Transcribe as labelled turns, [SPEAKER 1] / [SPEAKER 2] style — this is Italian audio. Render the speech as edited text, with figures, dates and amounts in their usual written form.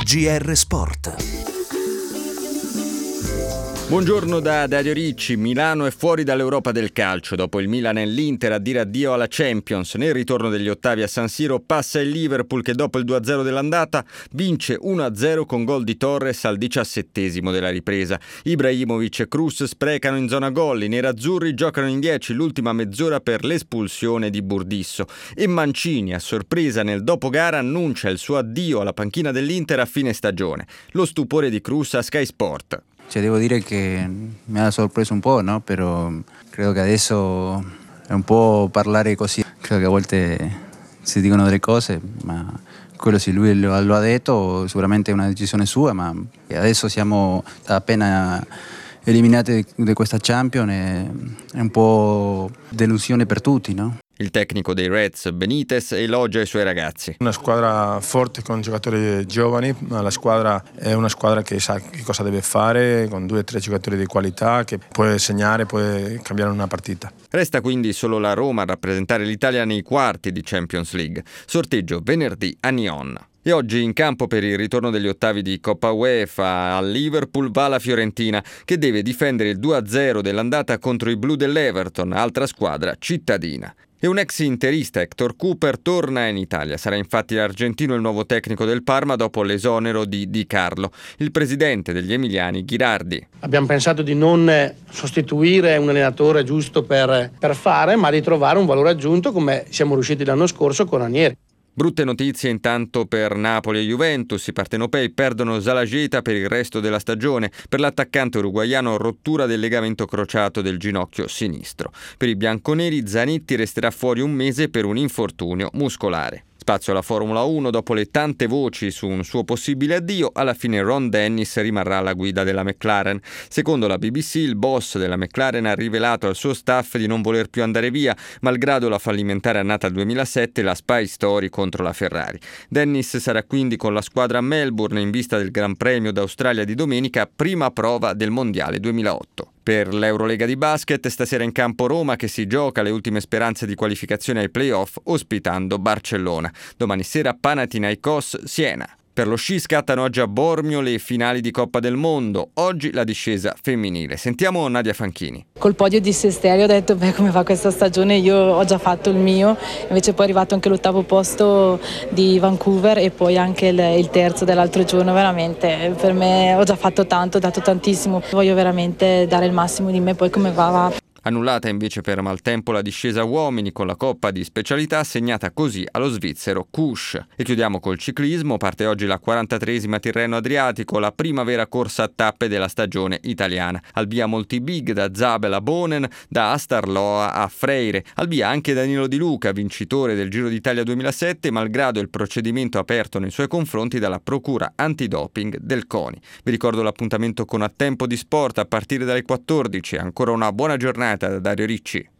[SPEAKER 1] GR Sport.
[SPEAKER 2] Buongiorno da Dario Ricci. Milano è fuori dall'Europa del calcio. Dopo il Milan e l'Inter a dire addio alla Champions. Nel ritorno degli ottavi a San Siro passa il Liverpool che dopo il 2-0 dell'andata vince 1-0 con gol di Torres al 17° della ripresa. Ibrahimovic e Kroos sprecano in zona gol. I nerazzurri giocano in 10 l'ultima mezz'ora per l'espulsione di Burdisso. E Mancini a sorpresa nel dopogara annuncia il suo addio alla panchina dell'Inter a fine stagione. Lo stupore di Kroos a Sky Sport.
[SPEAKER 3] Devo dire che mi ha sorpreso un po', no? Però credo che adesso è un po' parlare così. Credo che a volte si dicono delle cose, ma quello sì, lui lo ha detto, sicuramente è una decisione sua, ma adesso siamo appena eliminati di questa Champions e è un po' delusione per tutti, no?
[SPEAKER 2] Il tecnico dei Reds, Benitez, elogia i suoi ragazzi.
[SPEAKER 4] Una squadra forte con giocatori giovani, ma la squadra è una squadra che sa che cosa deve fare, con 2 o 3 giocatori di qualità, che può segnare, può cambiare una partita.
[SPEAKER 2] Resta quindi solo la Roma a rappresentare l'Italia nei quarti di Champions League. Sorteggio venerdì a Nyon. E oggi in campo per il ritorno degli ottavi di Coppa UEFA al Liverpool va la Fiorentina, che deve difendere il 2-0 dell'andata contro i blu dell'Everton, altra squadra cittadina. E un ex interista, Hector Cooper, torna in Italia. Sarà infatti l'argentino il nuovo tecnico del Parma dopo l'esonero di Di Carlo. Il presidente degli emiliani, Ghirardi.
[SPEAKER 5] Abbiamo pensato di non sostituire un allenatore giusto per fare, ma di trovare un valore aggiunto come siamo riusciti l'anno scorso con Ranieri.
[SPEAKER 2] Brutte notizie intanto per Napoli e Juventus. I partenopei perdono Zalageta per il resto della stagione. Per l'attaccante uruguaiano rottura del legamento crociato del ginocchio sinistro. Per i bianconeri Zanetti resterà fuori un mese per un infortunio muscolare. Spazio alla Formula 1, dopo le tante voci su un suo possibile addio, alla fine Ron Dennis rimarrà alla guida della McLaren. Secondo la BBC, il boss della McLaren ha rivelato al suo staff di non voler più andare via, malgrado la fallimentare annata 2007 e la spy story contro la Ferrari. Dennis sarà quindi con la squadra a Melbourne in vista del Gran Premio d'Australia di domenica, prima prova del Mondiale 2008. Per l'Eurolega di basket, stasera in campo Roma che si gioca le ultime speranze di qualificazione ai playoff ospitando Barcellona. Domani sera Panathinaikos Siena. Per lo sci scattano oggi a Bormio le finali di Coppa del Mondo. Oggi la discesa femminile. Sentiamo Nadia Fanchini.
[SPEAKER 6] Col podio di Sesterio ho detto come va questa stagione, io ho già fatto il mio, invece poi è arrivato anche l'8° posto di Vancouver e poi anche il terzo dell'altro giorno. Veramente per me ho già fatto tanto, ho dato tantissimo, voglio veramente dare il massimo di me, poi come va.
[SPEAKER 2] Annullata invece per maltempo la discesa uomini con la coppa di specialità assegnata così allo svizzero Kusch. E chiudiamo col ciclismo, parte oggi la 43esima Tirreno Adriatico, la prima vera corsa a tappe della stagione italiana. Al via molti big, da Zabel a Bonen, da Astarloa a Freire. Al via anche Danilo Di Luca, vincitore del Giro d'Italia 2007, malgrado il procedimento aperto nei suoi confronti dalla Procura Antidoping del CONI. Vi ricordo l'appuntamento con A Tempo di Sport a partire dalle 14. Ancora una buona giornata da Dario Ricci.